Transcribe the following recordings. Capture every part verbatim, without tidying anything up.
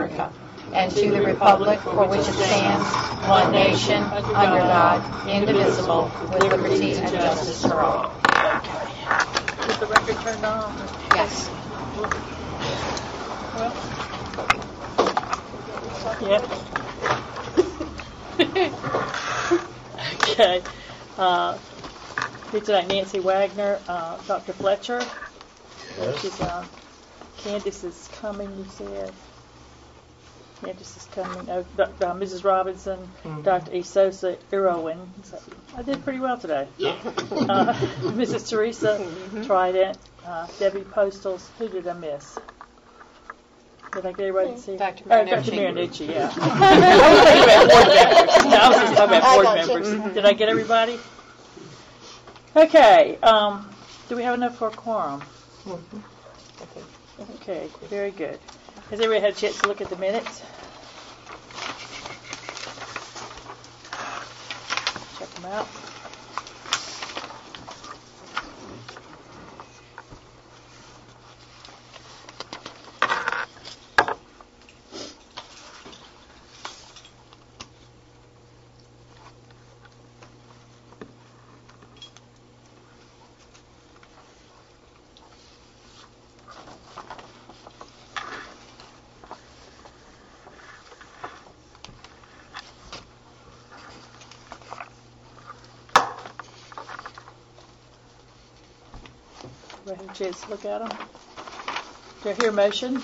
America and to the republic for which it stands, one nation, under God, indivisible, with liberty and justice for all. Is the record turned on? Yes. Well, yeah. Okay. Uh, here tonight, Nancy Wagner, uh, Doctor Fletcher. Yes. She's, uh, Candace is coming, you said. Candace is coming. Oh, Doctor Uh, Missus Robinson, mm-hmm. Doctor Esosa Irwin. So I did pretty well today. Yeah. Uh, Missus Teresa mm-hmm. Trident, uh, Debbie Postles. Who did I miss? Did I get everybody to see? Doctor Oh, Doctor Marinucci, yeah. I was thinking about board members. No, I was just talking about board members. Mm-hmm. Did I get everybody? Okay. Um, do we have enough for a quorum? Mm-hmm. Okay. Okay, very good. Has everybody had a chance to look at the minutes? Check them out. Have a chance to look at them. Do I hear a motion?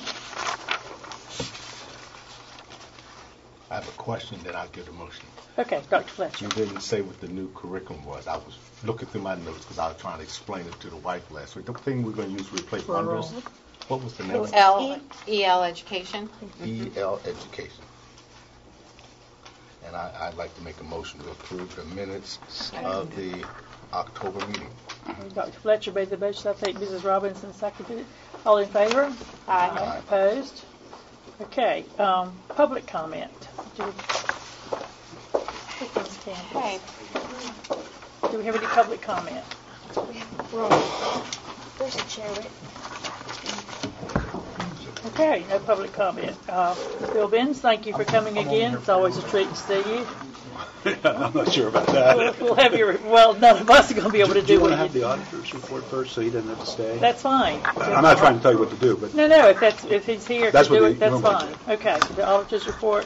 I have a question, then I'll give the motion. Okay, Doctor Fletcher. You didn't say what the new curriculum was. I was looking through my notes because I was trying to explain it to the wife last week. The thing we're going to use to replace numbers. What was the name? L, E L Education. E L Education. And I, I'd like to make a motion to approve the minutes of the October meeting. Doctor Fletcher made the motion. I think Missus Robinson seconded it. All in favor? Aye. Aye. Opposed? Okay. Um, public comment. Do we, okay. Do we have any public comment? There's a chair. Okay, no public comment. Uh, Bill Benz, thank you for coming again. It's always a treat to see you. I'm not sure about that. We'll, we'll have your, well, none of us are going to be able to do, do you what want to have you the auditor's report first so he doesn't have to stay? That's fine. I'm not trying to tell you what to do, but No, no, if that's if he's here That's to do what it, he that's normally fine. Okay, the auditor's report.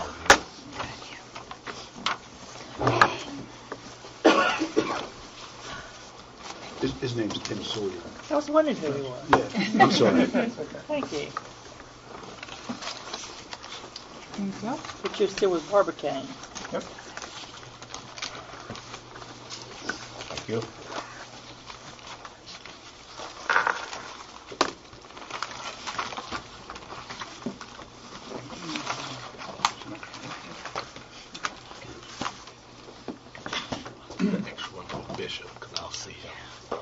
his, his name's Tim Sawyer. I was wondering who he was. Yeah, I'm sorry. Thank you. But you're still with Barbicane. Yep. Thank you. The next one for Bishop, because I'll see him.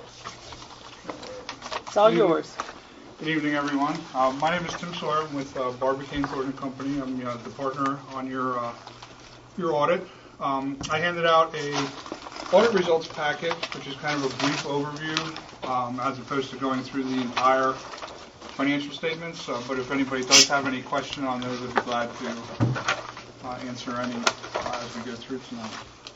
It's all yours. Good evening, everyone. Uh, my name is Tim Sawyer. I'm with uh, Barbicane Thornton Company. I'm uh, the partner on your uh, your audit. Um, I handed out a audit results packet, which is kind of a brief overview, um, as opposed to going through the entire financial statements. Uh, but if anybody does have any question on those, I'd be glad to uh, answer any uh, as we go through tonight.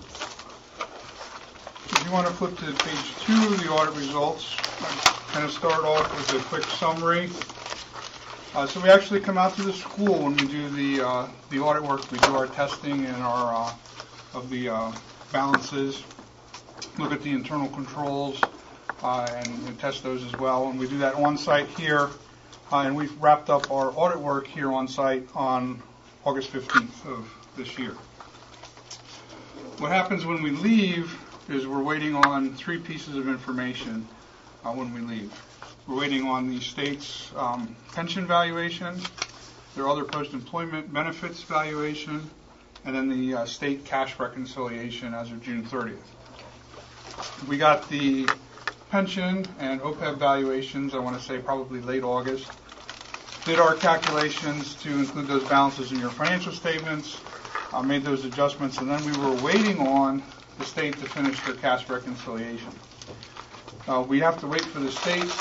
If you want to flip to page two of the audit results, kind of start off with a quick summary. Uh, so we actually come out to the school when we do the uh, the audit work. We do our testing and our uh, of the uh, balances, look at the internal controls, uh, and, and test those as well. And we do that on site here, uh, and we've wrapped up our audit work here on site on August fifteenth of this year. What happens when we leave is we're waiting on three pieces of information. Uh, when we leave. We're waiting on the state's um, pension valuation, their other post-employment benefits valuation, and then the uh, state cash reconciliation as of June thirtieth. We got the pension and O P E B valuations, I want to say probably late August. Did our calculations to include those balances in your financial statements, uh, made those adjustments, and then we were waiting on the state to finish their cash reconciliation. Uh, we have to wait for the state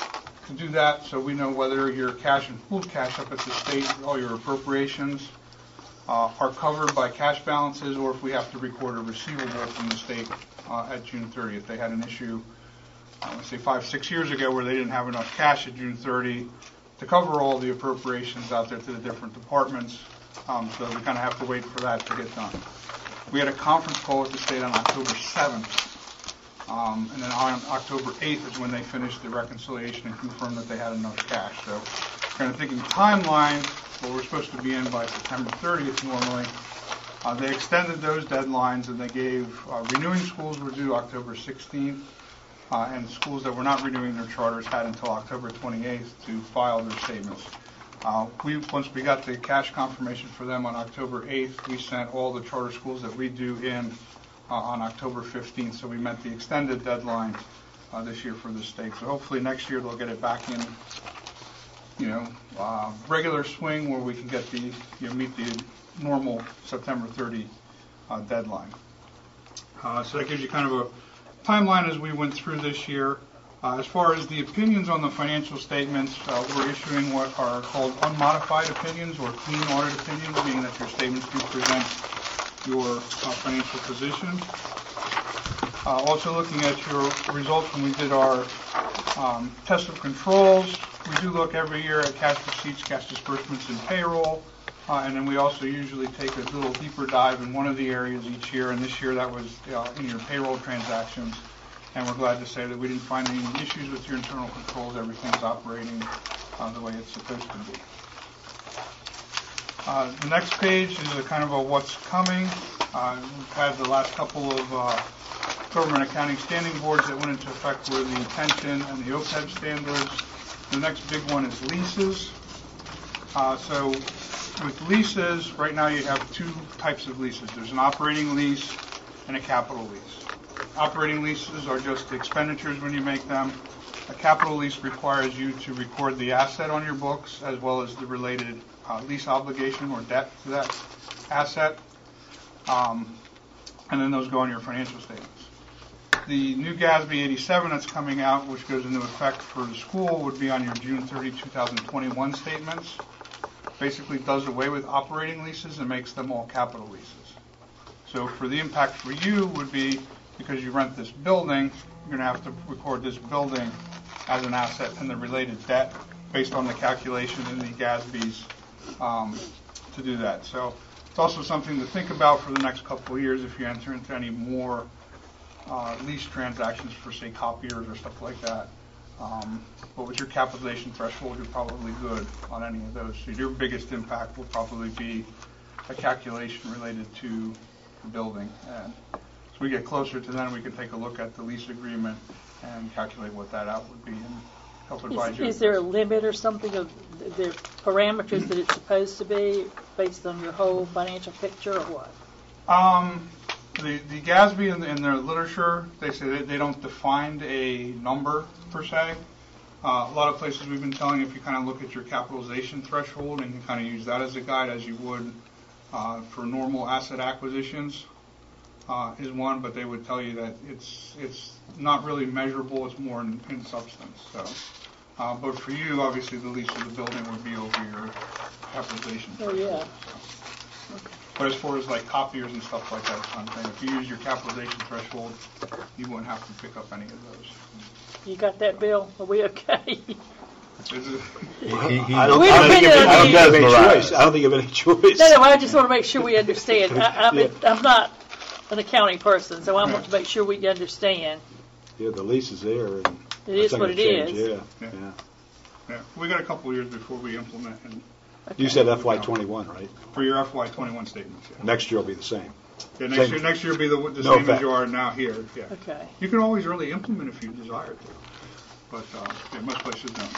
to do that, so we know whether your cash and pooled cash up at the state, all your appropriations uh, are covered by cash balances, or if we have to record a receivable from the state uh, at June thirtieth. They had an issue, uh, let's say five, six years ago, where they didn't have enough cash at June thirtieth to cover all the appropriations out there to the different departments, um, so we kind of have to wait for that to get done. We had a conference call with the state on October seventh. Um, and then on October eighth is when they finished the reconciliation and confirmed that they had enough cash. So kind of thinking timeline, well, we're supposed to be in by September thirtieth normally. Uh, they extended those deadlines, and they gave uh, renewing schools were due October sixteenth, uh, and schools that were not renewing their charters had until October twenty-eighth to file their statements. Uh, we Once we got the cash confirmation for them on October eighth, we sent all the charter schools that we do in Uh, on October fifteenth, so we met the extended deadline uh, this year for the state. So hopefully next year they'll get it back in, you know, uh, regular swing where we can get the, you know, meet the normal September thirtieth uh, deadline. Uh, so that gives you kind of a timeline as we went through this year. Uh, as far as the opinions on the financial statements, uh, we're issuing what are called unmodified opinions or clean audit opinions, meaning that your statements do present your uh, financial position. Uh, also looking at your results when we did our um, test of controls, we do look every year at cash receipts, cash disbursements, and payroll, uh, and then we also usually take a little deeper dive in one of the areas each year, and this year that was uh, in your payroll transactions, and we're glad to say that we didn't find any issues with your internal controls. Everything's operating uh, the way it's supposed to be. Uh, the next page is a kind of a what's coming. Uh, we've had the last couple of uh, government accounting standing boards that went into effect were the pension and the O P E B standards. The next big one is leases. Uh, so with leases, right now you have two types of leases. There's an operating lease and a capital lease. Operating leases are just expenditures when you make them. A capital lease requires you to record the asset on your books as well as the related Uh, lease obligation or debt to that asset, um, and then those go on your financial statements. The new G A S B eighty-seven that's coming out, which goes into effect for the school, would be on your June thirtieth, twenty twenty-one statements. Basically does away with operating leases and makes them all capital leases. So for the impact for you would be, because you rent this building, you're going to have to record this building as an asset and the related debt based on the calculation in the G A S B's Um, to do that. So it's also something to think about for the next couple of years if you enter into any more uh, lease transactions for, say, copiers or stuff like that. Um, but with your capitalization threshold, you're probably good on any of those. So your biggest impact will probably be a calculation related to the building. And as we get closer to that, we can take a look at the lease agreement and calculate what that out would be and help advise you. Is, is there a limit or something of the parameters that it's supposed to be based on your whole financial picture, or what? Um, the, the G A S B in, in their literature, they say they, they don't define a number per se. Uh, a lot of places we've been telling, if you kind of look at your capitalization threshold and you kind of use that as a guide as you would uh, for normal asset acquisitions, uh, is one, but they would tell you that it's it's not really measurable, it's more in, in substance. So. Uh, but for you, obviously, the lease of the building would be over your capitalization. Oh, yeah. So. Okay. But as far as like copiers and stuff like that, kind of thing, if you use your capitalization threshold, you wouldn't have to pick up any of those. You got that, Bill? Are we okay? Is it, He- he- I don't, We I don't think depend you have on any- I don't think you have any mesmerized. choice. I don't think you have any choice. No, no, I just want to make sure we understand. I, I'm, Yeah. I'm not an accounting person, so I want to make sure we understand. Yeah, the lease is there. And It is that's not what it gonna change. is. Yeah, Yeah. yeah. yeah, we got a couple of years before we implement and You said F Y twenty-one, right? for your F Y twenty-one statements. Yeah. Next year will be the same. Yeah, next Same. year, next year will be the, the No same as effect. you are now here. Yeah. Okay. You can always early implement if you desire to, but uh, yeah, most places don't.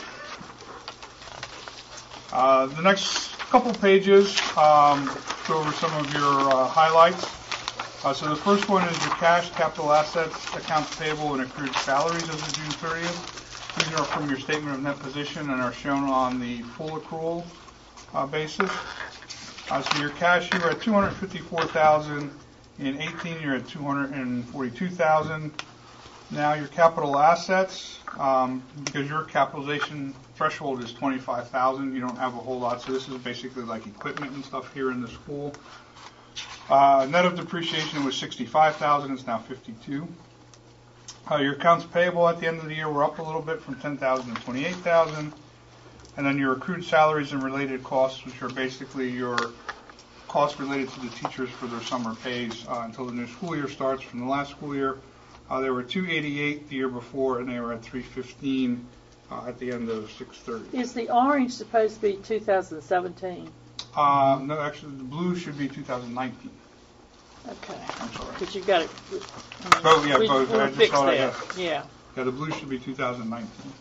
Uh, the next couple pages um, go over some of your uh, highlights. Uh, so the first one is your cash, capital assets, accounts payable, and accrued salaries as of June thirtieth. These are from your statement of net position and are shown on the full accrual uh, basis. Uh, so your cash, you were at two hundred fifty-four thousand dollars. In eighteen, you're at two hundred forty-two thousand dollars. Now, your capital assets, um, because your capitalization threshold is twenty-five thousand, you don't have a whole lot, so this is basically like equipment and stuff here in the school. Uh, net of depreciation was sixty-five thousand, it's now fifty-two. Uh, your accounts payable at the end of the year were up a little bit from ten thousand to twenty-eight thousand. And then your accrued salaries and related costs, which are basically your costs related to the teachers for their summer pays uh, until the new school year starts from the last school year. Uh, they were two eighty-eight the year before, and they were at three fifteen uh, at the end of six thirty. Is the orange supposed to be two thousand seventeen? Uh, no, actually, the blue should be two thousand nineteen. Okay. I'm sorry. But you've got it. Both, yeah, we, both. We'll I just fix saw that. that, Yeah. Yeah, the blue should be two thousand nineteen.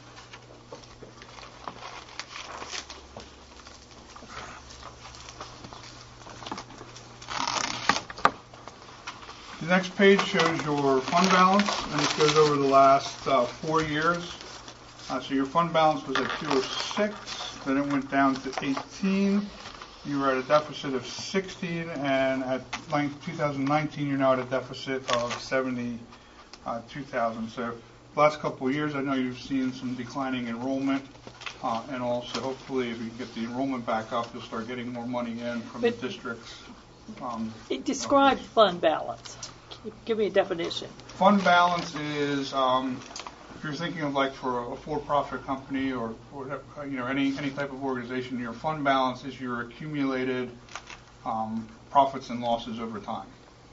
The next page shows your fund balance, and this goes over the last uh, four years. Uh, so your fund balance was at two oh six, then it went down to eighteen. You were at a deficit of sixteen, and at two thousand nineteen, you're now at a deficit of seventy-two thousand. So the last couple of years, I know you've seen some declining enrollment, uh, and also hopefully if you get the enrollment back up, you'll start getting more money in from But the districts. Um, It describes fund balance. Give me a definition. Fund balance is, um, if you're thinking of like for a for-profit company or, or uh, you know any any type of organization, your fund balance is your accumulated um, profits and losses over time.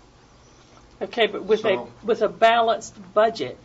Okay, but with So- a with a balanced budget,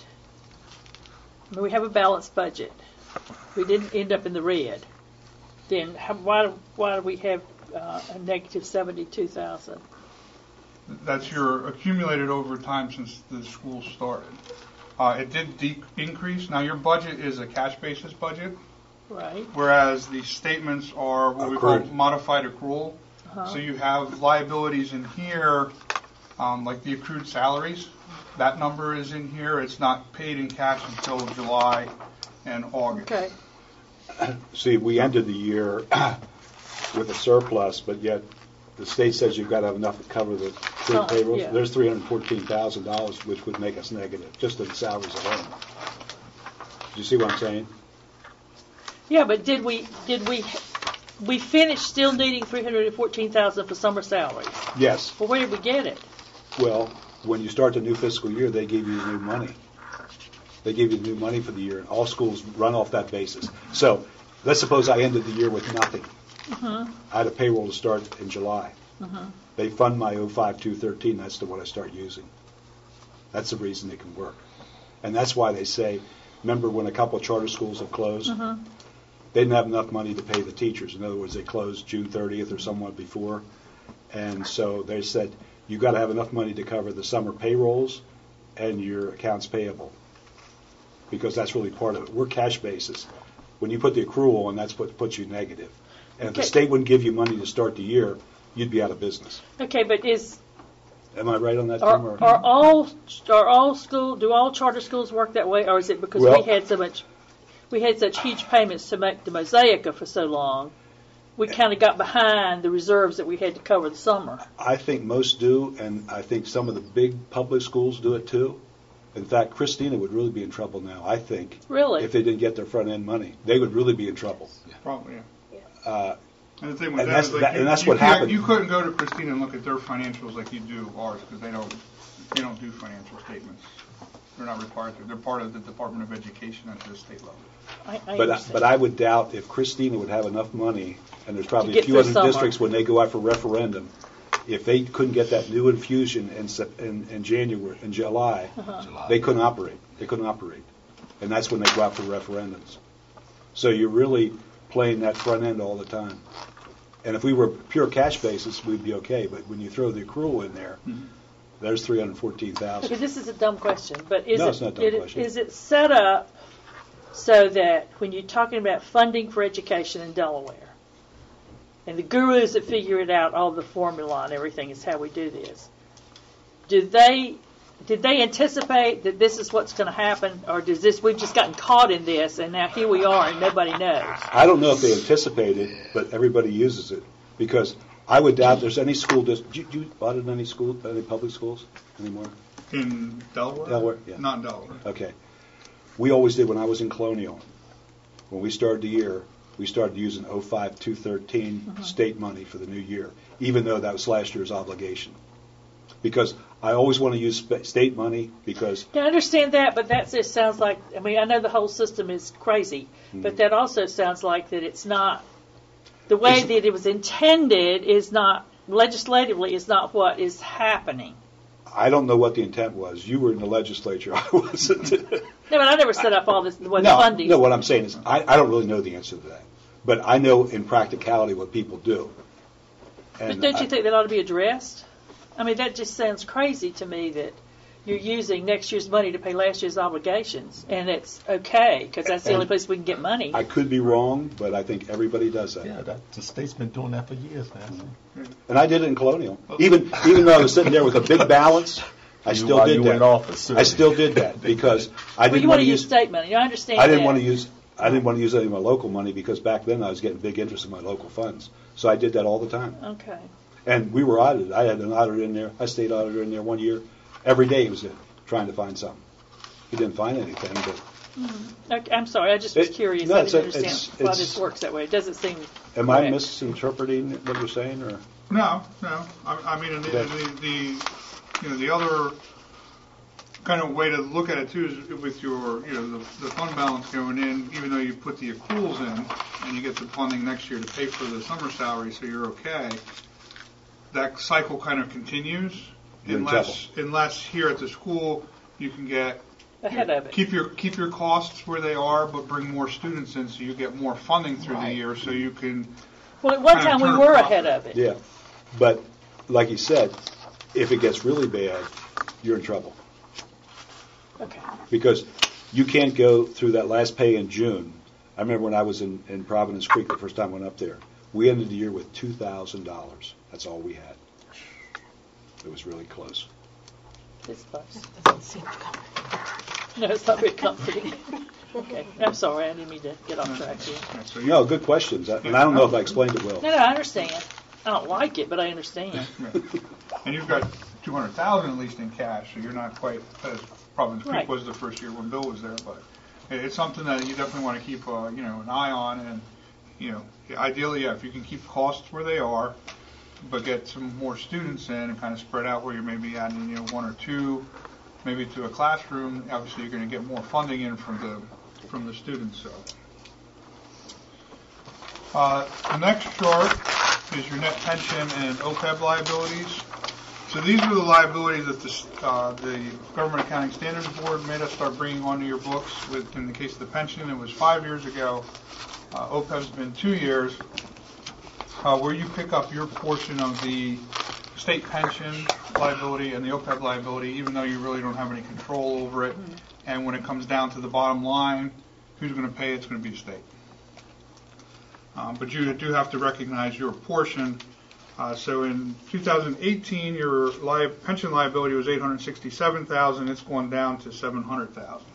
I mean, we have a balanced budget. We didn't end up in the red. Then how, why do, why do we have uh, a negative seventy-two thousand? That's your accumulated over time since the school started. Uh, it did de- increase. Now your budget is a cash basis budget, Right. whereas the statements are what we call Accrued. modified accrual. Uh-huh. So you have liabilities in here, um, like the accrued salaries. That number is in here. It's not paid in cash until July and August. Okay. See, we ended the year with a surplus, but yet the state says you've got to have enough to cover the Oh, accrued payrolls. yeah. There's three hundred fourteen thousand dollars, which would make us negative, just in salaries alone. Do you see what I'm saying? Yeah, but did we did we we finish still needing three hundred and fourteen thousand for summer salaries? Yes. Well, where did we get it? Well, when you start the new fiscal year, they give you new money. They give you new money for the year, and all schools run off that basis. So let's suppose I ended the year with nothing. Mm-hmm. I had a payroll to start in July. Mm-hmm. They fund my oh five two thirteen. That's the one I start using. That's the reason they can work. And that's why they say, remember when a couple of charter schools have closed? Mm-hmm. They didn't have enough money to pay the teachers. In other words, they closed June thirtieth or somewhat before. And so they said, you've got to have enough money to cover the summer payrolls and your accounts payable, because that's really part of it. We're cash basis. When you put the accrual on, that's what puts you negative. And if the Okay. state wouldn't give you money to start the year, you'd be out of business. Okay, but is Am I right on that, Tim? are, or- are all are all school do all charter schools work that way, or is it because Well- we had so much we had such huge payments to make the Mosaica for so long, we kind of got behind the reserves that we had to cover the summer? I think most do, and I think some of the big public schools do it too. In fact, Christina would really be in trouble now, I think, Really? if they didn't get their front end money. They would really be in trouble. Probably, yeah. Uh, And the thing with And that that's- is like that- you, and that's you what can't- happened. You couldn't go to Christina and look at their financials like you do ours, because they don't they don't do financial statements. They're not required to. They're part of the Department of Education at the state level. I, I But I, understand. but I would doubt if Christina would have enough money, and there's probably To a get few through other summer. districts when they go out for referendum, if they couldn't get that new infusion in, Sep- in, in January, in July, Uh-huh. they couldn't operate. They couldn't operate. And that's when they go out for referendums. So you're really playing that front end all the time. And if we were pure cash basis, we'd be okay. But when you throw the accrual in there, there's three hundred fourteen thousand. Okay, this is a dumb question, but is No, it, it's not a dumb it- question. is it set up so that when you're talking about funding for education in Delaware, and the gurus that figure it out, all the formula and everything is how we do this, do they did they anticipate that this is what's going to happen, or does this we've just gotten caught in this and now here we are and nobody knows? I don't know if they anticipate it, but everybody uses it, because I would doubt there's any school district. Do you, do you audit any school, any public schools anymore? In Delaware? Delaware, yeah. Not in Delaware. Okay. We always did when I was in Colonial. When we started the year, we started using oh five two thirteen Uh-huh. state money for the new year, even though that was last year's obligation. Because I always want to use sp- state money because I understand that, but that just sounds like, I mean, I know the whole system is crazy, but that also sounds like that it's not, the way It's- that it was intended is not, legislatively is not what is happening. I don't know what the intent was. You were in the legislature. I wasn't. No, but I never set up all this, what no, funding. no, what I'm saying is I, I don't really know the answer to that. But I know in practicality what people do. But And don't you I- think that ought to be addressed? I mean, that just sounds crazy to me that you're using next year's money to pay last year's obligations, and it's okay, because that's the only And place we can get money. I could be wrong, but I think everybody does that. Yeah, that, the state's been doing that for years, man. And I did it in Colonial. Even even though I was sitting there with a big balance, I You- still while did you that. were in office, I still did that because I Well, didn't you want want to to use use state money. I understand I didn't that. want to use I didn't want to use any of my local money because back then I was getting big interest in my local funds. So I did that all the time. Okay. And we were audited. I had an auditor in there. I stayed auditor in there one year. Every day he was in, trying to find something. He didn't find anything, but Okay, I'm sorry, I just was It- curious. no, I it's didn't a- understand it's- why it's- this works that way. It doesn't seem am I correct. misinterpreting what you're saying? Or No, no. I, I mean, the, Okay. the, the, you know, the other kind of way to look at it too is with your, you know, the, the fund balance going in, even though you put the accruals in and you get the funding next year to pay for the summer salary, so you're okay. That cycle kind of continues You're in unless, unless here at the school you can get Ahead of it. keep your keep your costs where they are, but bring more students in, so you get more funding through the year, so you can. Well, at one kind of time we turn a were profit. ahead of it. yeah, but like he said, if it gets really bad, you're in trouble Okay. because you can't go through that last pay in June. I remember when I was in, in Providence Creek the first time I went up there. We ended the year with two thousand dollars. That's all we had. It was really close. It's close. No, it's not very comforting. Okay. I'm sorry, I didn't mean to get off track here. Yeah, so you- No, good questions. And I don't know if I explained it well. No, no, I understand. I don't like it, but I understand. Yeah. And you've got two hundred thousand at least in cash, so you're not quite as Providence Creek Right. was the first year when Bill was there, but it- it's something that you definitely want to keep, uh, you know, an eye on, and, you know, ideally, yeah, if you can keep costs where they are, but get some more students in and kind of spread out where you're maybe adding, you know, one or two, maybe to a classroom, obviously you're going to get more funding in from the, from the students, so. Uh, The next chart is your net pension and O P E B liabilities. So these are the liabilities that the, uh, the Government Accounting Standards Board made us start bringing onto your books. With, in the case of the pension, it was five years ago. Uh, O P E B's been two years. Uh, where you pick up your portion of the state pension liability and the O P E B liability, even though you really don't have any control over it. And when it comes down to the bottom line, who's going to pay? It's going to be the state. Um, but you do have to recognize your portion. Uh, so in two thousand eighteen, your li- pension liability was eight hundred sixty-seven thousand dollars. It's gone down to seven hundred thousand dollars.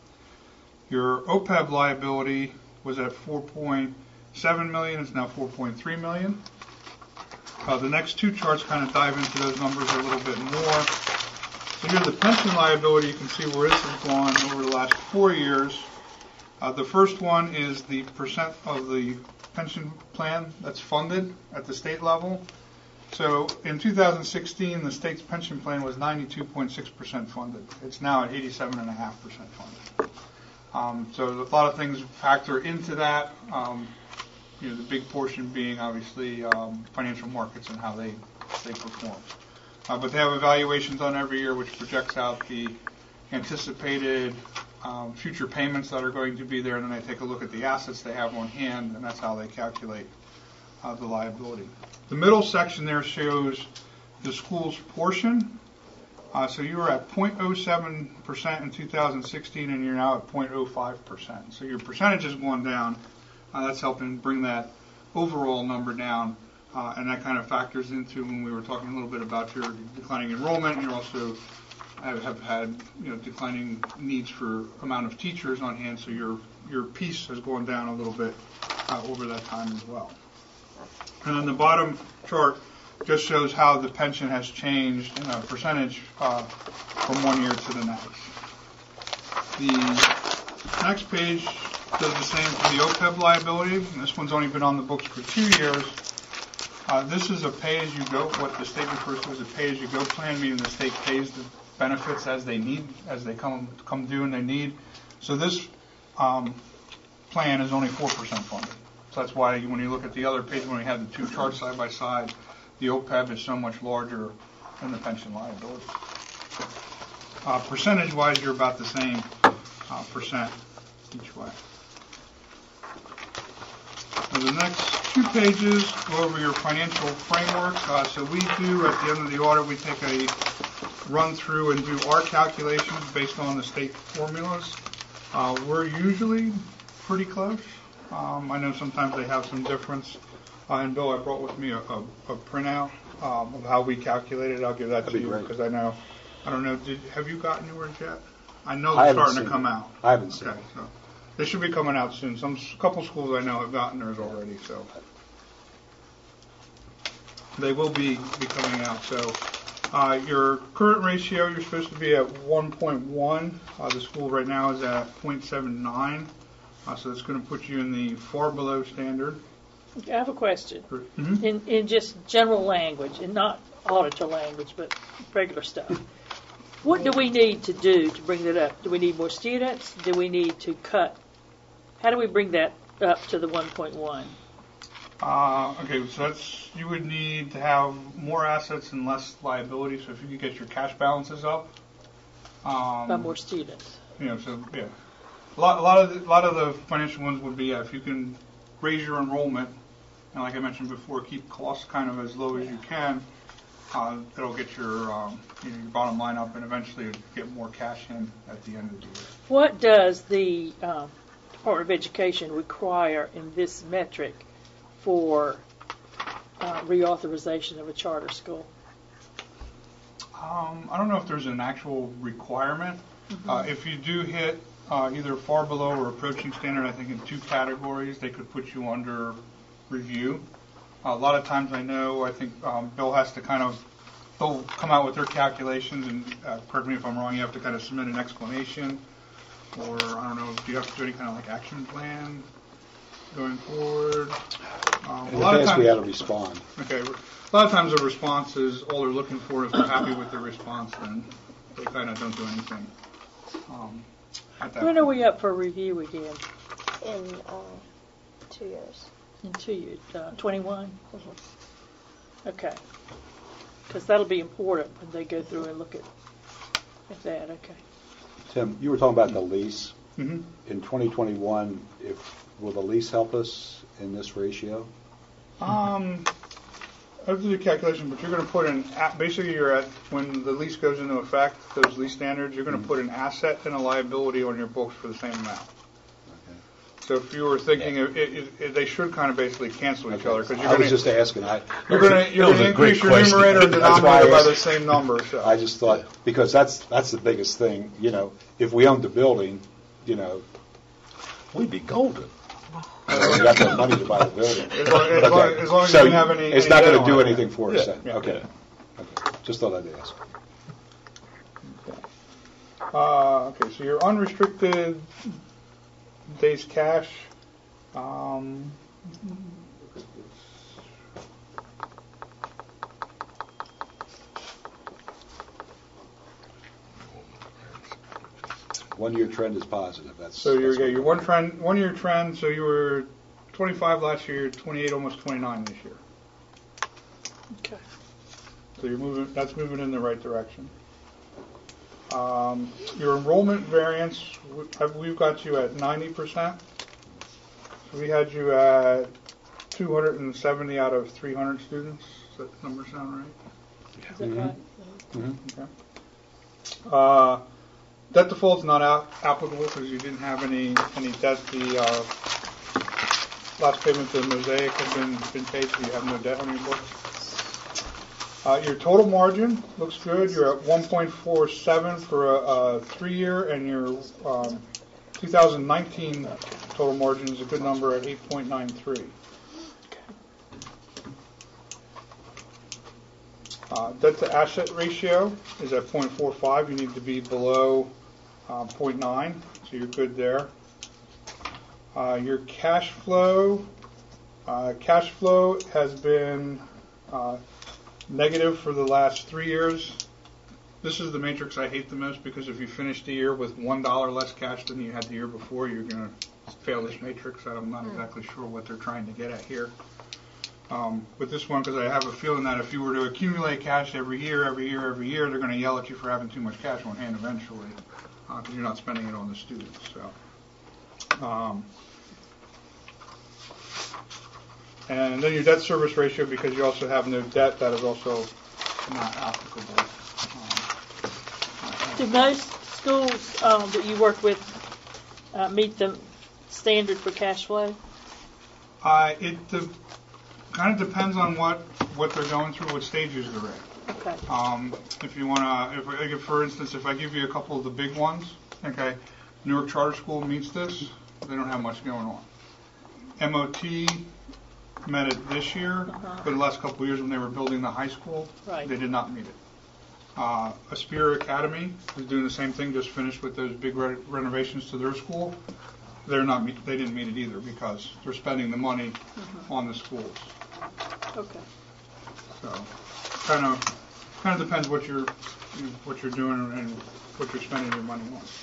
Your O P E B liability was at four point seven million dollars. It's now four point three million dollars. Uh, the next two charts kind of dive into those numbers a little bit more. So here's the pension liability. You can see where this has gone over the last four years. Uh, the first one is the percent of the pension plan that's funded at the state level. So in two thousand sixteen, the state's pension plan was ninety-two point six percent funded. It's now at eighty-seven point five percent funded. Um, so a lot of things factor into that. Um, you know, the big portion being obviously um, financial markets and how they they perform. Uh, but they have evaluations done every year, which projects out the anticipated um, future payments that are going to be there, and then they take a look at the assets they have on hand, and that's how they calculate uh, the liability. The middle section there shows the school's portion. Uh, so you were at zero point zero seven percent in two thousand sixteen, and you're now at zero point zero five percent. So your percentage has gone down. Uh, that's helping bring that overall number down, uh, and that kind of factors into when we were talking a little bit about your declining enrollment. You also have, have had, you know, declining needs for amount of teachers on hand, so your your piece has gone down a little bit uh, over that time as well. And on the bottom chart, just shows how the pension has changed in a percentage uh, from one year to the next. The next page does the same for the O P E B liability, and this one's only been on the books for two years. Uh, this is a pay-as-you-go, what the state refers to as a pay-as-you-go plan, meaning the state pays the benefits as they need, as they come come due and they need. So this um, plan is only four percent funded. So that's why when you look at the other page, when we had the two charts side by side, the O P E B is so much larger than the pension liability. Uh, percentage-wise, you're about the same uh, percent each way. So the next two pages go over your financial framework. Uh, so we do, at the end of the audit, we take a run through and do our calculations based on the state formulas. Uh, we're usually pretty close. Um, I know sometimes they have some difference. Uh, and Bill, I brought with me a, a, a printout um, of how we calculate it. I'll give that That'd to be you great. because I know, I don't know, did, have you gotten yours yet? I know I they're haven't starting seen to come it. out. I haven't seen Okay, it. so they should be coming out soon. Some a couple schools I know have gotten theirs already, so they will be, be coming out. So uh, your current ratio, you're supposed to be at one point one. Uh, the school right now is at zero point seven nine. Uh, so that's going to put you in the far below standard. I have a question. Mm-hmm. In, in just general language, and not auditor language, but regular stuff. What do we need to do to bring that up? Do we need more students? Do we need to cut? How do we bring that up to the one point one? Uh, okay, so that's, you would need to have more assets and less liability. So if you could get your cash balances up, um, By more students. you know, so yeah, a lot, a lot of the, a lot of the financial ones would be yeah, if you can raise your enrollment, and like I mentioned before, keep costs kind of as low as you can. Uh, it'll get your, um, you know, your bottom line up, and eventually you'll get more cash in at the end of the year. What does the um, Department of Education require in this metric for uh, reauthorization of a charter school? Um, I don't know if there's an actual requirement. Mm-hmm. Uh, if you do hit uh, either far below or approaching standard, I think in two categories, they could put you under review. A lot of times I know, I think um, Bill has to kind of, they'll come out with their calculations, and uh, correct me if I'm wrong, you have to kind of submit an explanation, or I don't know, do you have to do any kind of like action plan going forward? Um, In a the lot of past, we times, had to respond. okay, a lot of times the response is, all they're looking for, if they're happy with the response, then they kind of don't do anything. Um, at that When are point. we up for review again? In uh, two years. In two years, uh, twenty-one? Okay. Because that'll be important when they go through and look at, at that, okay. Tim, you were talking about the lease. Mhm. In twenty twenty-one, if will the lease help us in this ratio? Um, I have to do the calculation, but you're going to put in, a- basically you're at, when the lease goes into effect, those lease standards, you're going to put an asset and a liability on your books for the same amount. Okay. So if you were thinking, it, it, it, they should kind of basically cancel each other, because you're I was going just to, asking. I, you're going to, you're That was going to a great increase your question. numerator and That's why I denominator by asked. the same number, so. I just thought, because that's, that's the biggest thing, you know, if we owned the building, you know, We'd be golden. we got the money to buy the building. As long, as long, Okay. as, long as So you don't have any. it's any not debt going to on do it. anything for us Yeah, then? yeah. Okay. Okay. Just thought I'd ask. Uh, okay, so your unrestricted days cash, um, One-year trend is positive. That's so your, that's yeah, what- your one trend, one year trend, so you were twenty-five last year, twenty-eight, almost twenty-nine this year. Okay. So you're moving, that's moving in the right direction. Um, your enrollment variance, we- have- we've got you at ninety percent. So we had you at two hundred seventy out of three hundred students. Does that number sound right? Is that Mhm. right? Mhm. Okay. Uh, Debt default's not out- applicable because you didn't have any, any debt. The uh, last payment to Mosaic had been, been paid, so you have no debt on your books. Uh, Your total margin looks good. You're at one point four seven for a, a three-year, and your um, two thousand nineteen total margin is a good number at eight point nine three. Uh, Debt to asset ratio is at point four five. You need to be below uh, point nine, so you're good there. Uh, Your cash flow, uh, cash flow has been uh, negative for the last three years. This is the matrix I hate the most because if you finish the year with one dollar less cash than you had the year before, you're going to fail this matrix. I'm not exactly sure what they're trying to get at here. Um, with this one, because I have a feeling that if you were to accumulate cash every year, every year, every year, they're going to yell at you for having too much cash on hand eventually, because uh, you're not spending it on the students. So, um, and then your debt service ratio, because you also have no debt, that is also not applicable. Um, Do most schools um, that you work with uh, meet the standard for cash flow? uh, it de- kind of depends on what, what they're going through, what stages they're in. Okay. Um, if you want to, if, like, if, for instance, if I give you a couple of the big ones, okay, Newark Charter School meets this. They don't have much going on. M O T met it this year, Uh-huh. but the last couple of years when they were building the high school, Right. they did not meet it. Uh, Aspira Academy is doing the same thing, just finished with those big re- renovations to their school. They're not meet, they didn't meet it either because they're spending the money Mhm. on the schools. Okay. So, kind of, kind of depends what you're, you know, what you're doing and what you're spending your money on.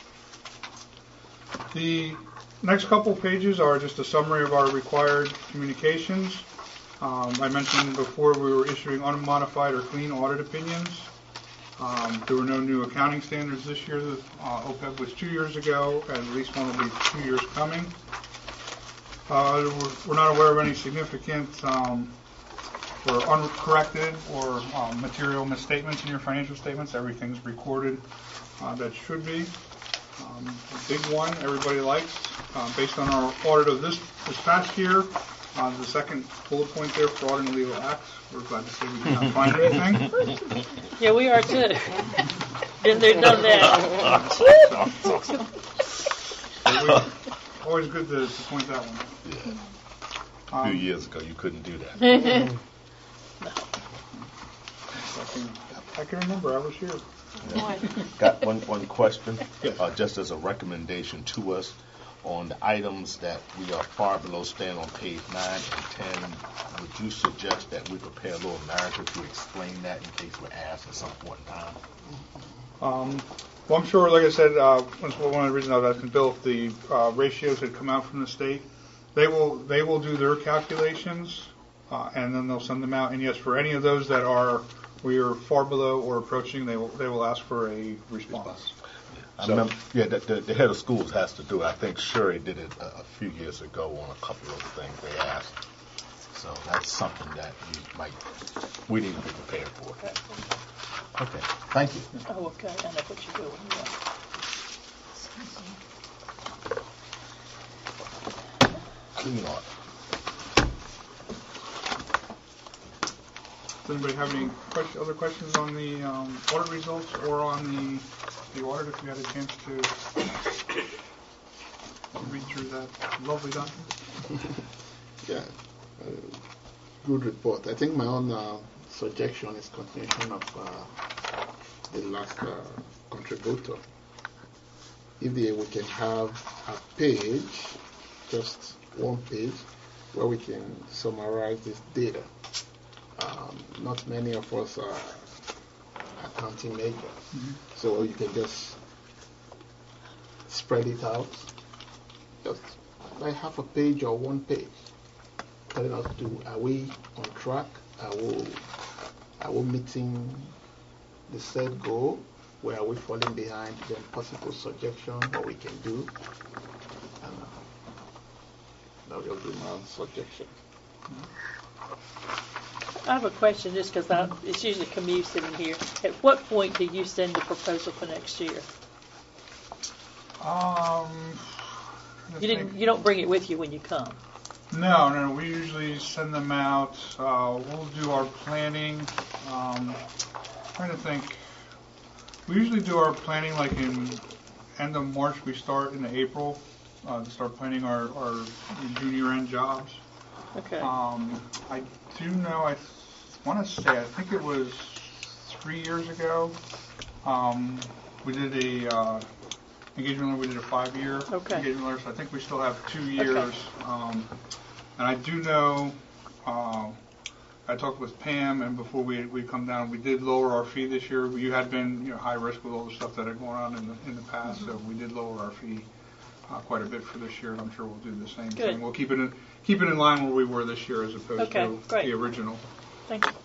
The next couple pages are just a summary of our required communications. Um, I mentioned before we were issuing unmodified or clean audit opinions. Um, there were no new accounting standards this year. Uh, O P E B was two years ago, and at least one will be two years coming. Uh, we're, we're not aware of any significant um, or uncorrected or um, material misstatements in your financial statements. Everything's recorded uh, that should be. Um, a big one everybody likes, uh, based on our audit of this this past year, uh, the second bullet point there, fraud and illegal acts. We're glad to say we did not find anything. Yeah, we are too. Been there, done that. So we, always good to, to point that one. Yeah. A Um, few years ago, you couldn't do that. I can, I can remember, I was here. Got one, one question, Yes. uh, just as a recommendation to us on the items that we are far below stand on page nine and ten. Would you suggest that we prepare a little narrative to explain that in case we're asked at some point in time? Um, well, I'm sure, like I said, uh, that's one of the reasons I was asking Bill if the uh, ratios had come out from the state. They will they will do their calculations, uh, and then they'll send them out. And yes, for any of those that are we are far below or approaching, they will they will ask for a response. I So- remember, yeah, the, the, the head of schools has to do it. I think Sherry did it a, a few years ago on a couple of things they asked. So that's something that we might, we need to be prepared for. Okay, thank you. Oh, okay. I know what you're doing. Yeah. Clean audit. Does anybody have any question, other questions on the um, audit results or on the the audit? If you had a chance to read through that lovely document. Yeah, uh, good report. I think my own uh, suggestion is continuation of uh, the last uh, contributor. If the, we can have a page, just one page, where we can summarize this data. Um, not many of us are accounting major, Mm-hmm. so you can just spread it out, just like half a page or one page, telling us to are we on track, are we, are we meeting the set goal, where are we falling behind, then possible suggestion, what we can do, and uh, that will be my suggestion. I have a question just because it's usually Camille sitting here. At what point do you send the proposal for next year? Um, You didn't. You don't bring it with you when you come. No, no, we usually send them out. Uh, we'll do our planning. Um, trying to think. We usually do our planning like in end of March. We start in April uh, to start planning our, our junior end jobs. Okay. Um, I do know. I want to say, I think it was three years ago, um, we did a uh, engagement letter. We did a five-year Okay. engagement letter, so I think we still have two years. Um, and I do know, uh, I talked with Pam, and before we we come down, we did lower our fee this year. You had been, you know, high risk with all the stuff that had gone on in the in the past, Mm-hmm. so we did lower our fee uh, quite a bit for this year, and I'm sure we'll do the same Good. thing. We'll keep it in keep it in line where we were this year, as opposed Okay, to great. the original. Thank you.